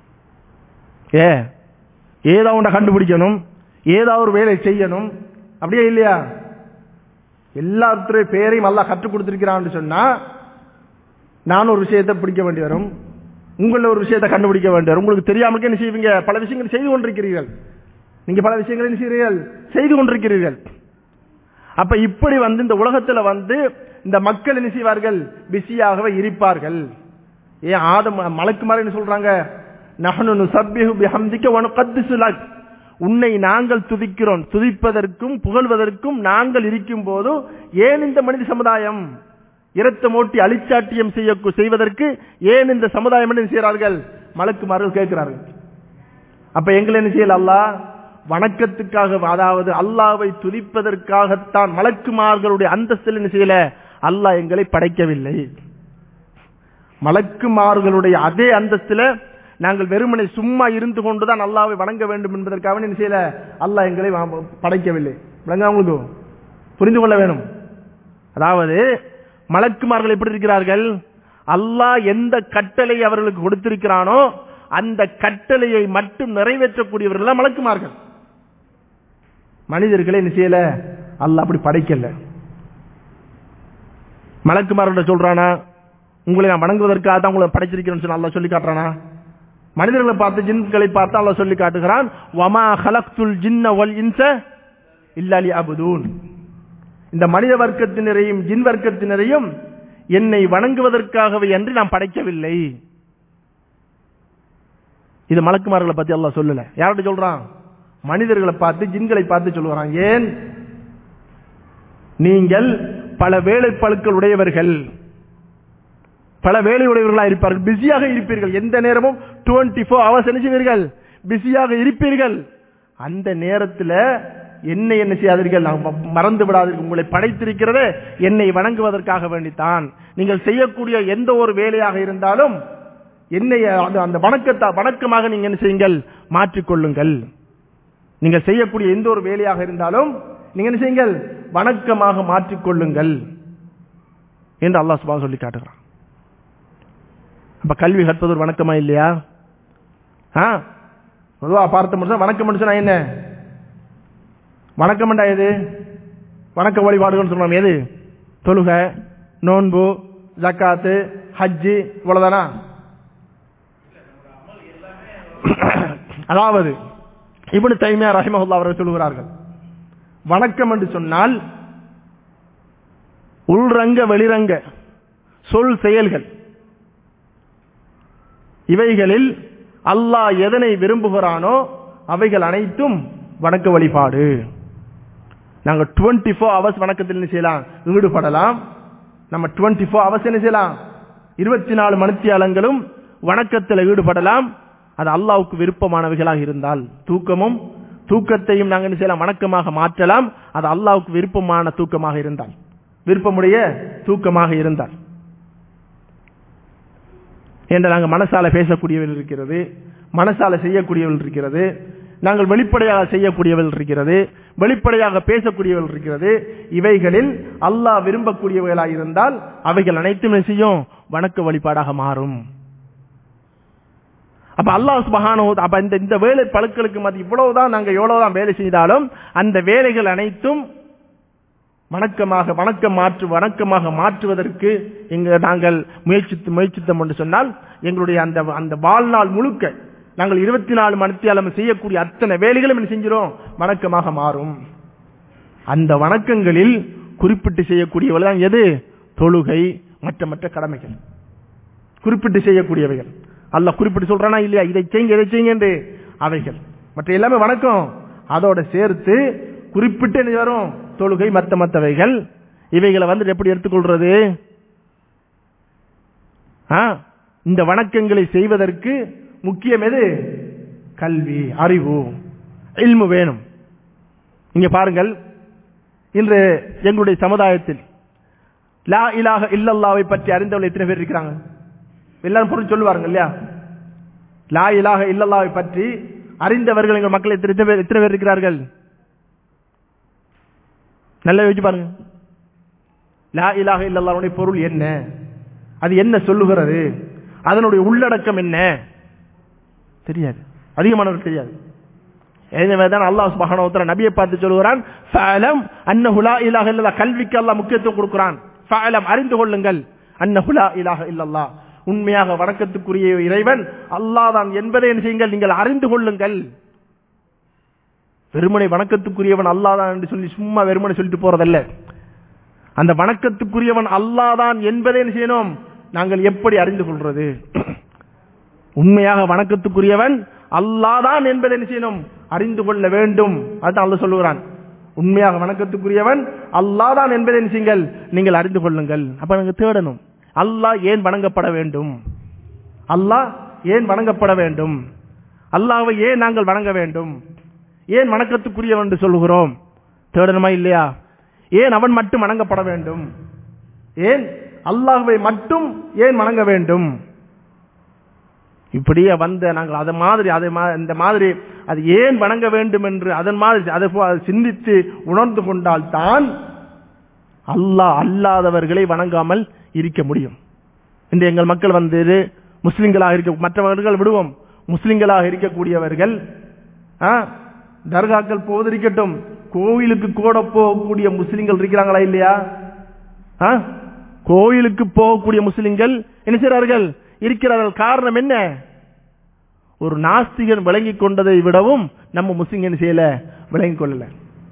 ஏதாவது ஒன்றை கண்டுபிடிக்கணும், ஏதாவது ஒரு வேலை செய்யணும், அப்படியே இல்லையா? எல்லாத்துடைய பெயரையும் அல்லாஹ் கற்றுக் கொடுத்திருக்கிறான்னு சொன்னா நான் ஒரு விஷயத்தை பிடிக்க வேண்டி வரும், உங்கள ஒரு விஷயத்தை கண்டுபிடிக்க வேண்டி வரும். உங்களுக்கு தெரியாமலே என்ன செய்வீங்க? பல விஷயங்கள் செய்து கொண்டிருக்கிறீர்கள். நீங்க பல விஷயங்களை என்ன செய்கிறீர்கள்? செய்து கொண்டிருக்கிறீர்கள். அப்ப இப்படி இந்த உலகத்துல இந்த மக்கள் என்ன செய்வார்கள்? பிஸியாகவே இருப்பார்கள். ஏன் ஆதம் மலக்குமார் என்ன சொல்றாங்க? நஹ்னு நுஸப்பிஹு பிஹம்திக வ நுகத்திஸு லக், உன்னை நாங்கள் துதிக்கிறோம், துதிப்பதற்கும் புகழ்வதற்கும் நாங்கள் இருக்கும் போது ஏன் இந்த மனித சமுதாயம் இரத்தமோட்டி அழிச்சாட்டியம் செய்வதற்கு ஏன் இந்த சமுதாயம் என்ன செய்கிறார்கள்? மலக்குமார்கள் கேட்கிறார்கள். அப்ப எங்களை என்ன செய்யல? அல்லாஹ் வணக்கத்துக்காக, அதாவது அல்லாஹ்வை துதிப்பதற்காகத்தான் மலக்குமார்களுடைய அந்தஸ்தில் என்ன செய்யல? அல்லாஹ் எங்களை படைக்கவில்லை. மலக்குமார்களுடைய அதே அந்தஸ்தில நாங்கள் வெறுமனை சும்மா இருந்து கொண்டுதான் அல்லாஹ்வை வணங்க வேண்டும் என்பதற்காக என்ன செய்யல? அல்லாஹ் எங்களை படைக்கவில்லை. உங்களுக்கு புரிந்து கொள்ள வேணும். அதாவது மலக்குமார்கள் எப்படி இருக்கிறார்கள்? அல்லாஹ் எந்த கட்டளை அவர்களுக்கு கொடுத்திருக்கிறானோ அந்த கட்டளையை மட்டும் நிறைவேற்றக்கூடியவர்கள் மலக்குமார்கள். மனிதர்களை என்ன செய்யல? அல்லாஹ் அப்படி படைக்கல. மலக்குமார்கிட்ட சொல்றானா உங்களை நான் வணங்குவதற்காக தான் உங்களை படைச்சிருக்கிறேன்னு சொல்லி அல்லாஹ் சொல்லி காட்டுறானா? மனிதர்களை பார்த்து ஜின்களை பார்த்து அல்லாஹ் சொல்லி காட்டுகிறான், வமா ஹலக்துல் ஜின்ன வல் இன்ஸ இல்லா லியஅபுதூன், இந்த மனித வர்க்கத்தினரையும் ஜின் வர்க்கத்தினரையும் என்னை வணங்குவதற்காகவே என்று நான் படைக்கவில்லை. இது மலக்குமார்களை பத்தி அல்லாஹ் சொல்லல. யார்கிட்ட சொல்றான்? மனிதர்களை பார்த்து ஜின்களை பார்த்து சொல்லுவான். ஏன்? நீங்கள் பல வேலைப்பளுக்கள் உடையவர்கள், பல வேலை உடையவர்களா இருப்பார்கள், பிஸியாக இருப்பீர்கள், எந்த நேரமும் 24 hours என்ன செய்வீர்கள்? பிஸியாக இருப்பீர்கள். அந்த நேரத்தில் என்னை என்ன செய்யாதீர்கள், மறந்து விடாதீர்கள். உங்களை படைத்திருக்கிறதே என்னை வணங்குவதற்காக வேண்டித்தான். நீங்கள் செய்யக்கூடிய எந்த ஒரு வேலையாக இருந்தாலும் என்னை அந்த வணக்கமாக நீங்க என்ன செய்யுங்கள், மாற்றிக்கொள்ளுங்கள். நீங்கள் செய்யக்கூடிய எந்த ஒரு வேலையாக இருந்தாலும் நீங்க என்ன செய்யுங்கள், வணக்கமாக மாற்றிக்கொள்ளுங்கள் என்று அல்லாஹ் சுப்ஹானஹு சொல்லி காட்டுகிறான். அப்ப கல்வி கற்பது ஒரு வணக்கமா இல்லையா? பொதுவா பார்த்த முடிச்சா வணக்கம் முடிச்சா என்ன வணக்கம் எது? வணக்க வழிபாடுகள் சொல்லணும். எது? தொழுகை, நோன்பு, ஜக்காத்து, ஹஜ்ஜி, இவ்வளவுதானா? அதாவது இப்னு தைமியா ரஹிமஹுல்லாஹ் அவர்கள் சொல்கிறார்கள், வணக்கம் என்று சொன்னால் உள்ரங்க வெளிரங்க சொல் செயல்கள், இவைகளில் அல்லாஹ் எதனை விரும்புகிறானோ அவைகள் அனைத்தும் வணக்க வழிபாடு. நாங்கள் 24 hours வணக்கத்தில் என்ன செய்யலாம், ஈடுபடலாம். நம்ம 24 hours என்ன செய்யலாம், 24 மணித்தியாலங்களும் வணக்கத்தில் ஈடுபடலாம். அது அல்லாஹ்வுக்கு விருப்பமானவைகளாக இருந்தால், தூக்கத்தையும் நாங்கள் என்ன செய்யலாம், வணக்கமாக மாற்றலாம். அது அல்லாஹ்வுக்கு விருப்பமான தூக்கமாக இருந்தால், விருப்பமுடைய தூக்கமாக இருந்தால். என்ற நாங்கள் மனசால பேசக்கூடியவர்கள் இருக்கிறது, மனசால செய்யக்கூடியவர்கள் இருக்கிறது, நாங்கள் வெளிப்படையாக செய்யக்கூடியவர்கள் இருக்கிறது, வெளிப்படையாக பேசக்கூடியவர்கள் இருக்கிறது. இவைகளில் அல்லாஹ் விரும்பக்கூடியவர்களாக இருந்தால் அவைகள் அனைத்தும் செய்யும் வணக்க வழிபாடாக மாறும். அப்ப அல்லாஹ் சுப்ஹானஹு அப்ப இந்த வேலை பழுக்களுக்கு மத்திய இவ்வளவுதான் நாங்கள் எவ்வளவுதான் வேலை செய்தாலும் அந்த வேலைகள் அனைத்தும் வணக்கமாக மாற்றுவதற்கு நாங்கள் முயற்சித்தோம் என்று சொன்னால் எங்களுடைய அந்த வாழ்நாள் முழுக்க நாங்கள் 24 மணித்தியாலம் செய்யக்கூடிய அத்தனை வேலைகளும் என்ன செஞ்சிடும், வணக்கமாக மாறும். அந்த வணக்கங்களில் குறிப்பிட்டு செய்யக்கூடியவர்கள் தான் எது? தொழுகை, மற்ற கடமைகள் குறிப்பிட்டு செய்யக்கூடியவைகள். அல்லாஹ் குறிப்பிட்டு சொல்றானா இல்லையா, இதை செய்யுங்க என்று அவைகள். மற்ற எல்லாமே வணக்கம், அதோட சேர்த்து குறிப்பிட்டு என்ன வரும், தொழுகை, மற்றவைகள். இவைகளை வந்து எப்படி எடுத்துக்கொள்றது? இந்த வணக்கங்களை செய்வதற்கு முக்கியம் எது? கல்வி, அறிவு, இல்மு வேணும். இங்க பாருங்கள், இன்று எங்களுடைய சமுதாயத்தில் லா இலாஹ இல்லல்லாஹ்வை பற்றி அறிந்தவர்கள் எத்தனை பேர் இருக்கிறாங்க? எல்லாரும் பொருள் சொல்லுவாங்க இல்லையா? லா இலாஹ இல்லல்லாஹ்வை பற்றி அறிந்தவர்கள் எங்கள் மக்கள் எத்தனை பேர் இருக்கிறார்கள்? நல்லா யோசிச்சு பாருங்க. லா இலாஹ இல்லல்லாஹ்வுடைய பொருள் என்ன, அது என்ன சொல்லுகிறது, அதனுடைய உள்ளடக்கம் என்ன தெரியாது, அதிகமானவர்கள் தெரியாது. எனவேதான் அல்லாஹ் சுப்ஹானஹு வ தஆலா நபியை பார்த்து சொல்கிறான், ஃபஅலம் அன்னஹு லா இலாஹ இல்லல்லாஹ். கல்விக்கு அல்லாஹ் முக்கியத்துவம் கொடுக்கிறான். ஃபஅலம், அறிந்து கொள்ளுங்கள், அன்னஹு லா இலாஹ இல்லல்லாஹ், உண்மையாக வணக்கத்துக்குரிய இறைவன் அல்லாஹ் தான் என்பதை என்ன செய்யுங்கள், நீங்கள் அறிந்து கொள்ளுங்கள். வெறுமனை வணக்கத்துக்குரியவன் அல்லாஹ் தான் என்று சொல்லி சும்மா வெறுமனை சொல்லிட்டு போறதல்ல. அந்த வணக்கத்துக்குரியவன் அல்லாஹ் தான் என்பதை என்ன செய்யணும், நாங்கள் எப்படி அறிந்து கொள்றது? உண்மையாக வணக்கத்துக்குரியவன் அல்லாஹ் தான் என்பதை என்ன செய்யணும், அறிந்து கொள்ள வேண்டும். அதுதான் அல்லாஹ் சொல்லுகிறான், உண்மையாக வணக்கத்துக்குரியவன் அல்லாஹ் தான் என்பதை என்ன செய்யுங்கள், நீங்கள் அறிந்து கொள்ளுங்கள். அப்ப நாங்கள் தேடணும், அல்லாஹ் ஏன் வணங்கப்பட வேண்டும், அல்லாஹ் ஏன் வணங்கப்பட வேண்டும், அல்லாஹ்வை ஏன் நாங்கள் வணங்க வேண்டும், ஏன் வணக்கத்துக்குரியவன் என்று சொல்லுகிறோம், தேடணுமா இல்லையா? ஏன் அவன் மட்டும் வணங்கப்பட வேண்டும், ஏன் அல்லாஹ்வை மட்டும் ஏன் வணங்க வேண்டும்? இப்படியே வந்த நாங்கள் இந்த மாதிரி அது ஏன் வணங்க வேண்டும் என்று அதன் மாதிரி அதை சிந்தித்து உணர்ந்து கொண்டால் தான் அல்லாஹ் அல்லாதவர்களை வணங்காமல் இருக்க முடியும். இந்த எங்கள் மக்கள் வந்து முஸ்லிம்களாக இருக்க, மற்றவர்கள் விடுவோம், முஸ்லிம்களாக இருக்கக்கூடியவர்கள் தர்காக்கள் போவதிருக்கட்டும், கோயிலுக்கு கூட போகக்கூடிய முஸ்லிம்கள் இருக்கிறாங்களா இல்லையா? கோயிலுக்கு போகக்கூடிய முஸ்லிம்கள் என்ன செய்கிறார்கள், இருக்கிறார்கள். காரணம் என்ன? ஒரு நாஸ்திகன் விளங்கிக் கொண்டதை விடவும் நம்ம முஸ்லிம் என்ன செய்யல, விளங்கிக் கொள்ளல.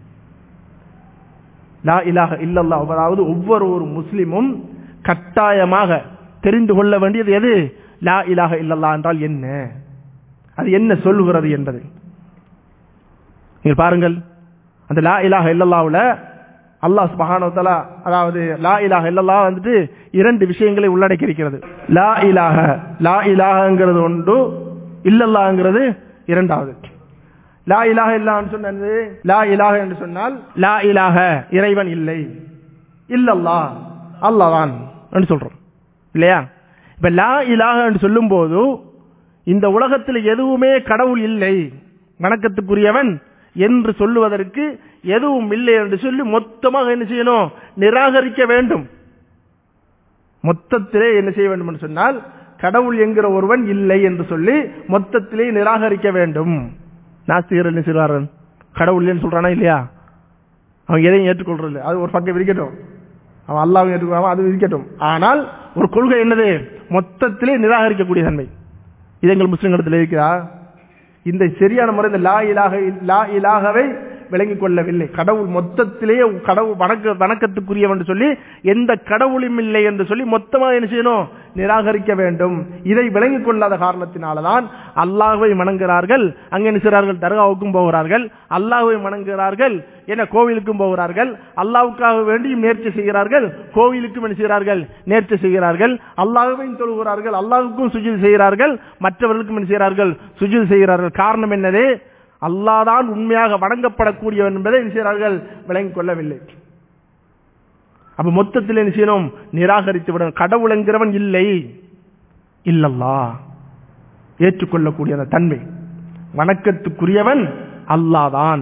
லா இலாஹ இல்லல்லாஹ், அதாவது ஒவ்வொரு முஸ்லிமும் கட்டாயமாக தெரிந்து கொள்ள வேண்டியது எது? லா இலாஹ இல்லல்லாஹ் என்றால் என்ன, அது என்ன சொல்லுகிறது என்பது. நீங்கள் பாருங்கள், அந்த லா இலாஹ இல்லல்லாஹ்வுல அல்லாஹ் சுப்ஹானஹு வ தஆலா, அதாவது லா இலாஹ இல்லல்லாஹ் வந்துட்டு 2 விஷயங்களை உள்ளடக்கி இருக்கிறது. லா இலாஹங்கிறது ஒன்று, இல்லல்லாஹ்ங்கிறது இரண்டாவது லா இலாஹ இல்லல்லாஹ் சொன்னது, லா இலாஹ என்று சொன்னால் லா இலாஹ இறைவன் இல்லை, இல்லல்லாஹ் அல்லாஹ்தான் என்று சொல்றோம் இல்லையா? இப்ப லா இலாஹ என்று சொல்லும் போது இந்த உலகத்தில் எதுவுமே கடவுள் இல்லை, வணக்கத்துக்குரியவன் என்று சொல்லுவதற்கு எதுவும் இல்லை என்று சொல்லி மொத்தமாக என்ன செய்யணும்? நிராகரிக்க வேண்டும். மொத்தத்திலே என்ன செய்ய வேண்டும் என்று சொன்னால் கடவுள் என்கிற ஒருவன் இல்லை என்று சொல்லி மொத்தத்திலே நிராகரிக்க வேண்டும். நாஸ்திகர் என்ன சொல்றாரு? கடவுள் இல்லைன்னு சொல்றானா இல்லையா? அவன் எதையும் ஏற்றுக்கொள்றது, அது ஒரு பக்கம் இருக்கட்டும், அவன் அல்லாஹ்வை ஏற்றுக்கொள்ளாம அது இருக்கட்டும். ஆனால் ஒரு கொள்கை என்னது? மொத்தத்திலே நிராகரிக்கக்கூடிய தன்மை. இது எங்கள் முஸ்லிம்களிடத்தில் இருக்கிறா? இந்த சரியான முறை இந்த லா இலாஹவை விளங்கிக் கொள்ளவில்லை. கடவுள் மொத்தத்திலேயே கடவுள் வணக்கத்துக்குரியவன் சொல்லி எந்த கடவுளும் இல்லை என்று சொல்லி மொத்தமாக என்ன செய்யணும்? நிராகரிக்க வேண்டும். இதை விளங்கிக் கொள்ளாத காரணத்தினால்தான் அல்லாஹ்வை வணங்குகிறார்கள், அங்கே என்ன செய்கிறார்கள்? தர்காவுக்கும் போகிறார்கள், அல்லாஹ்வை வணங்குகிறார்கள், என கோவிலுக்கும் போகிறார்கள், அல்லாஹ்வுக்காக வேண்டியும் நேர்ச்சி செய்கிறார்கள், கோவிலுக்கும் என்ன செய்கிறார்கள்? நேர்ச்சி செய்கிறார்கள், அல்லாஹ்வையும் தொழுகிறார்கள், அல்லாஹ்வுக்கும் சுஜூத் செய்கிறார்கள், மற்றவர்களுக்கும் என்ன செய்கிறார்கள்? சுஜூத் செய்கிறார்கள். காரணம் என்னது? அல்லாஹ் தான் உண்மையாக வணங்கப்படக்கூடியவன் என்பதை என்ன செய்கிறார்கள்? விளங்கிக் கொள்ளவில்லை. அப்ப மொத்தத்தில் என்ன செய்யணும்? நிராகரித்து விட. கடவுள் என்கிறவன் இல்லை, இல்லல்லாஹ் ஏற்றுக்கொள்ளக்கூடிய அந்த தன்மை, வணக்கத்துக்குரியவன் அல்லாஹ் தான்.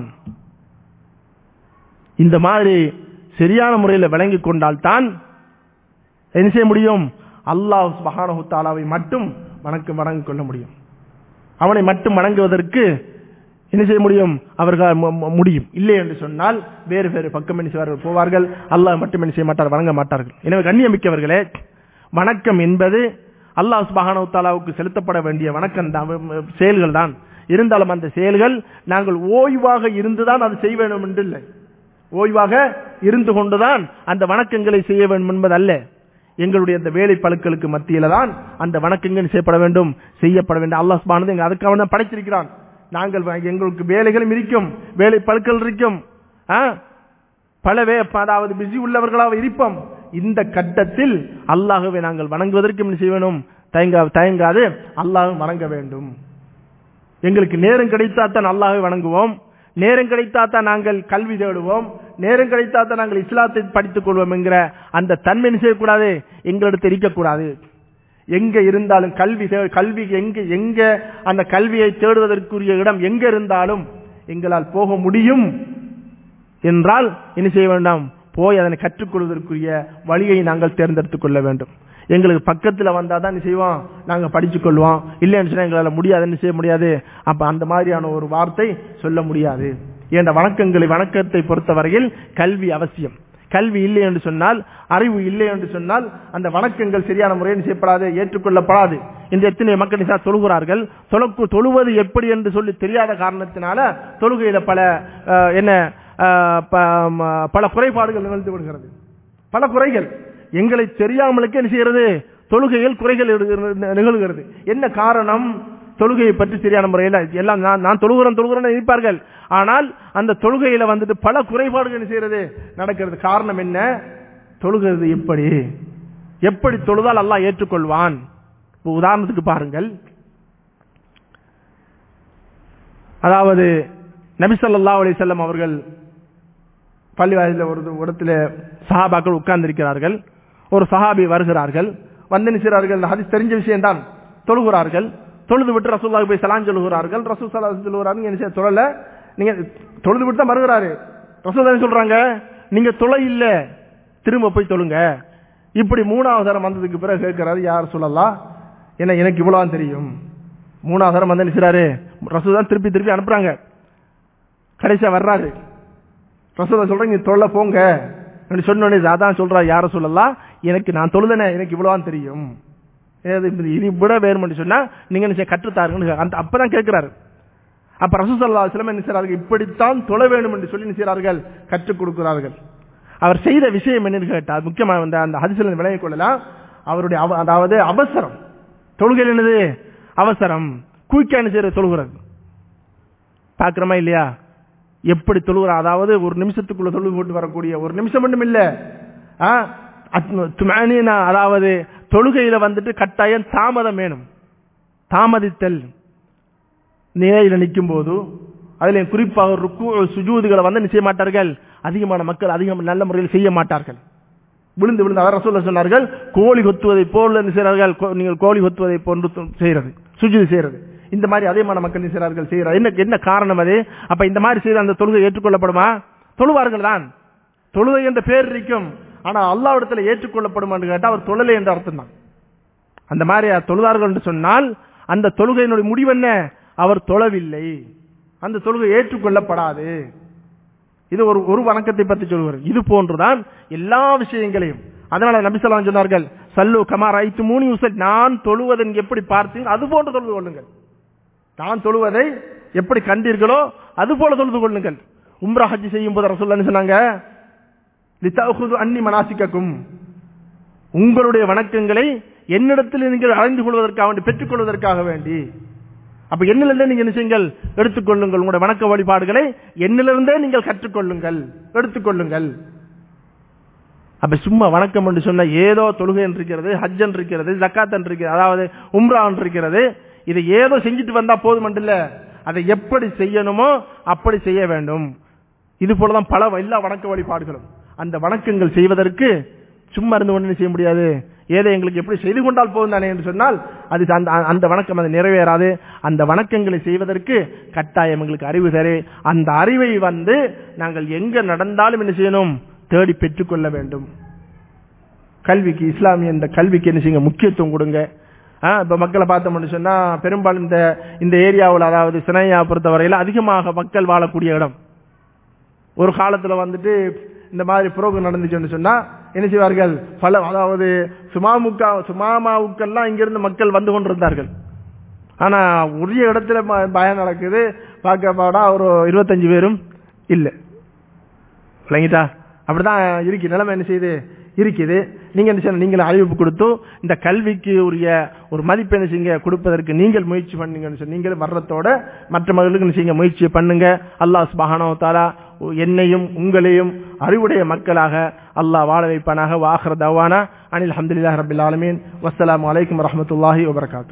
இந்த மாதிரி சரியான முறையில் விளங்கிக் கொண்டால்தான் என்ன செய்ய முடியும்? அல்லாஹ் சுப்ஹானஹு வ தஆலாவை மட்டும் வணங்கிக் கொள்ள முடியும். அவனை மட்டும் வணங்குவதற்கு என்ன செய்ய முடியும்? அவர்கள் முடியும். இல்லை என்று சொன்னால் வேறு வேறு பக்கம் என்ன செய்வார்கள்? போவார்கள். அல்லாஹ் மட்டும் என்ன செய்ய மாட்டார்? வணங்க மாட்டார்கள். எனவே கண்ணியமிக்கவர்களே, வணக்கம் என்பது அல்லாஹ் சுப்ஹானஹு வ தஆலாவுக்கு செலுத்தப்பட வேண்டிய வணக்கம் தான், செயல்கள் தான். இருந்தாலும் அந்த செயல்கள் நாங்கள் ஓய்வாக இருந்துதான் அது செய்ய வேண்டும் என்று இல்லை. ஓய்வாக இருந்து கொண்டுதான் அந்த வணக்கங்களை செய்ய வேண்டும் என்பது அல்ல. எங்களுடைய அந்த வேலை பழுக்களுக்கு மத்தியில தான் அந்த வணக்கங்கள் செய்யப்பட வேண்டும், செய்யப்பட வேண்டும். அல்லாஹ் சுப்ஹானஹு வ தஆலா அதுக்காக தான் படைத்திருக்கிறான். நாங்கள் எங்களுக்கு வேலைகளும் இருக்கும், வேலை பழுக்கள் இருக்கும், அதாவது பிஸி உள்ளவர்களாக இருப்போம். இந்த கட்டத்தில் அல்லாஹ்வை நாங்கள் வணங்குவதற்கு என்ன செய்ய வேண்டும்? தயங்காது அல்லாஹ்வை வணங்க வேண்டும். எங்களுக்கு நேரம் கிடைத்தாத்தான் அல்லாஹ்வை வணங்குவோம், நேரம் கிடைத்தாத்தான் நாங்கள் கல்வி தேடுவோம், நேரம் கிடைத்தாத்தான் நாங்கள் இஸ்லாத்தை படித்துக் கொள்வோம் என்கிற அந்த தன்மை செய்யக்கூடாது, எங்களிடத்தில் இருக்கக்கூடாது. எங்க இருந்தாலும் கல்வி எங்க அந்த கல்வியை தேடுவதற்குரிய இடம் எங்க இருந்தாலும் எங்களால் போக முடியும் என்றால் என்ன செய்ய வேண்டாம்? போய் அதனை கற்றுக்கொள்வதற்குரிய வழியை நாங்கள் தேர்ந்தெடுத்துக் கொள்ள வேண்டும். எங்களுக்கு பக்கத்தில் வந்தால் தான் செய்வோம், நாங்கள் படித்துக் கொள்வோம், இல்லைன்னு சொன்னால் எங்களால் முடியாதுன்னு செய்ய முடியாது. அப்ப அந்த மாதிரியான ஒரு வார்த்தை சொல்ல முடியாது. என்ற வணக்கத்தை பொறுத்தவரையில் கல்வி அவசியம். கல்வி இல்லை என்று சொன்னால், அறிவு இல்லை என்று சொன்னால் அந்த வணக்கங்கள் சரியான முறையில் செய்யப்படாது, ஏற்றுக்கொள்ளப்படாது. இந்த எத்தனை மக்கள் தொழுகிறார்கள், தொழுவது எப்படி என்று சொல்லி தெரியாத காரணத்தினால தொழுகையில பல குறைபாடுகள் நிகழ்ந்து விடுகிறது. பல குறைகள் எங்களை தெரியாமலுக்கு என்ன செய்கிறது? தொழுகையில் குறைகள் நிகழ்கிறது. என்ன காரணம்? தொழுகையை பற்றி சரியான முறையில் எல்லாம் நான் தொழுகிறேன் இருப்பார்கள், ஆனால் அந்த தொழுகையில வந்துட்டு பல குறைபாடுகள் செய்யறது நடக்கிறது. காரணம் என்ன? தொழுகிறது எப்படி தொழுதால் அல்லாஹ் ஏற்றுக்கொள்வான்? உதாரணத்துக்கு பாருங்கள், அதாவது நபி ஸல்லல்லாஹு அலைஹி வஸல்லம் அவர்கள் பள்ளிவாசலில் ஒரு இடத்துல சஹாபாக்கள் உட்கார்ந்து இருக்கிறார்கள். ஒரு சஹாபி வருகிறார்கள், வந்து நிற்கிறார்கள். ஹதீஸ் தெரிஞ்ச விஷயம் தான். தொழுகிறார்கள், தொழுது விட்டு ரசூலுல்லாஹி போய் சலாம் சொல்லுகிறார்கள். ரசூல் ஸல்லல்லாஹு அலைஹி வஸல்லம் சொல்லுகிறாங்க, என்ன தொழல, நீங்க தொழுது விட்டு தான் வருகிறாரு. ரசூலுல்லாஹி சொல்றாங்க, நீங்க தொலை இல்ல, திரும்ப போய் தொழுங்க. இப்படி மூணாவது தரம் வந்ததுக்கு பிறகு கேட்கிறாரு, யார் சொல்லலாம், எனக்கு இவ்வளவு தெரியும். மூணாவது தரம் வந்து நிற்கிறாரு, ரசூல் தான் திருப்பி அனுப்புறாங்க. கடைசியா வர்றாரு, ரசூலுல்லாஹி சொல்றாங்க, நீ தொழ போங்க சொன்னோடனே அதான் சொல்றாரு, யார சொல்லலாம், நான் தொழுதனே, எனக்கு இவ்வளவு தெரியும், இது விட வேறுமென்று சொன்னா நீங்க கற்றுத்தாருங்க. அப்பதான் கேட்கிறாரு. அப்ப ரசூல் ஸல்லல்லாஹு அலைஹி வஸல்லம் என்ன செய்றார்கள்? இப்படித்தான் தொழ வேண்டும் என்று சொல்லி என்ன செய்றார்கள்? கற்றுக் கொடுக்கிறார்கள். அவர் செய்த விஷயம் என்னன்னு கேட்டா, முக்கியமாக அந்த ஹதீஸில் விளங்கிக் கொள்ளலாம். அவருடைய அதாவது அவசரம், தொழுகையில் என்னது? அவசரம், குயிக்கான செய்யற தொழுகிறது. பாக்குறோமா இல்லையா? எப்படி தொழுகிற, அதாவது ஒரு நிமிஷத்துக்குள்ள தொழுது போட்டு வரக்கூடிய, ஒரு நிமிஷம் மட்டும் இல்ல, அதாவது தொழுகையில வந்துட்டு கட்டாயம் தாமதம் வேணும், தாமதித்தல். நிலையில நிற்கும் போது அதுல குறிப்பாக ருக்கு சுஜூதுகளை என்ன செய்ய மாட்டார்கள், அதிகமான மக்கள் அதிகம் நல்ல முறையில் செய்ய மாட்டார்கள். விழுந்து விழுந்து அவர் ரசூலுல்லாஹ் சொன்னார்கள், கோழி கொத்துவதை போல செய்கிறார்கள், நீங்கள் கோழி கொத்துவதை போன்று செய்யறது, சுஜூது செய்யறது. இந்த மாதிரி அதிகமான மக்கள் செய்கிறார்கள் செய்யறாங்க. என்ன காரணம் அது? அப்ப இந்த மாதிரி செய்த அந்த தொழுகை ஏற்றுக்கொள்ளப்படுமா? தொழுவார்கள் தான், தொழுகை என்ற பேர் இருக்கும். ஆனா அல்லாஹ்விடத்துல ஏற்றுக்கொள்ளப்படுமா என்று கேட்டா அவர் தொழலை என்ற அர்த்தம் தான். அந்த மாதிரி தொழுதார்கள் என்று சொன்னால் அந்த தொழுகையினுடைய முடிவு என்ன? அவர் தொழவில்லை, அந்த தொழுகை ஏற்றுக்கொள்ளப்படாது. இது ஒரு வணக்கத்தை பற்றி சொல்வார். இது போன்றுதான் எல்லா விஷயங்களையும். அதனால நபி ஸல்லல்லாஹு அலைஹி வஸல்லம் சொன்னார்கள், சல்லு கமா ரஅய்துமூனி உஸல்லி, நான் தொழுவதை எப்படி பார்த்தீங்க அது போன்று தொழுது கொள்ளுங்கள். நான் தொழுவதை எப்படி கண்டீர்களோ அது போல தொழுது கொள்ளுங்கள். உம்ரா ஹஜ் செய்யும் போது ரசூலுல்லாஹ் சொன்னாங்க, லிதஅஹுது அன்னி மனாசிகக்கும், உங்களுடைய வணக்கங்களை என்னிடத்தில் நீங்கள் அறிந்து கொள்வதற்காக பெற்றுக் கொள்வதற்காக வேண்டி. அப்ப என்னிலிருந்தே நீங்க என்ன செய்யுங்கள், எடுத்துக்கொள்ளுங்கள். உங்களுடைய வணக்க வழிபாடுகளை என்னிலிருந்தே நீங்கள் கற்றுக்கொள்ளுங்கள், எடுத்துக்கொள்ளுங்கள். அப்ப சும்மா வணக்கம் என்று சொன்ன ஏதோ தொழுகை இருக்கிறது, ஹஜ் இருக்கிறது, ஜக்காத் இருக்கிறது, அதாவது உம்ரா இருக்கிறது, இதை ஏதோ செஞ்சுட்டு வந்தா போதும் இல்ல, அதை எப்படி செய்யணுமோ அப்படி செய்ய வேண்டும். இது போலதான் பல எல்லா வணக்க வழிபாடுகளும். அந்த வணக்கங்கள் செய்வதற்கு சும்மா இருந்து ஒன்றும் செய்ய முடியாது. ஏதோ எங்களுக்கு எப்படி செய்து கொண்டால் போதும் தானே என்று சொன்னால் அது அந்த வணக்கம் அது நிறைவேறாது. அந்த வணக்கங்களை செய்வதற்கு கட்டாயம் எங்களுக்கு அறிவு தரு. அந்த அறிவை நாங்கள் எங்க நடந்தாலும் என்ன செய்யணும், தேடி பெற்றுக்கொள்ள வேண்டும். கல்விக்கு, இஸ்லாமிய இந்த கல்விக்கு என்ன செய்யுங்க, முக்கியத்துவம் கொடுங்க. இப்ப மக்களை பார்த்தோம்னு சொன்னா பெரும்பாலும் இந்த ஏரியாவில், அதாவது சினையா பொறுத்தவரையில அதிகமாக மக்கள் வாழக்கூடிய இடம். ஒரு காலத்துல இந்த மாதிரி புரோகிராம் நடந்துச்சுன்னு சொன்னா என்ன செய்வார்கள், அதாவது சுமாமாவுக்கெல்லாம் இங்கிருந்து மக்கள் வந்து கொண்டிருந்தார்கள். ஆனா உரிய இடத்துல பயம் நடக்குது, பார்க்க பாடா ஒரு 25 பேரும் இல்லை. விளங்கிட்டா? அப்படிதான் இருக்கு நிலைமை. என்ன செய்யுது இருக்குது. நீங்க என்ன செய்யணும், நீங்கள் அறிவிப்பு கொடுத்து இந்த கல்விக்கு உரிய ஒரு மதிப்பு என்ன செய்யுங்க கொடுப்பதற்கு நீங்கள் முயற்சி பண்ணுங்க. நீங்கள் வர்றதோட மற்ற மகளுக்கு என்ன செய்யுங்க, முயற்சி பண்ணுங்க. அல்லாஹ் சுப்ஹானஹு வ தஆலா என்னையும் உங்களையும் அறிவுடைய மக்களாக அல்லாஹ் வாழ வைப்பானாக. வாஹிர் தவானா அனில் ஹம்துலில்லாஹி ரப்பில் ஆலமீன். வஸ்ஸலாமு அலைக்கும் வரஹ்மத்துல்லாஹி வபரகாத்துஹு.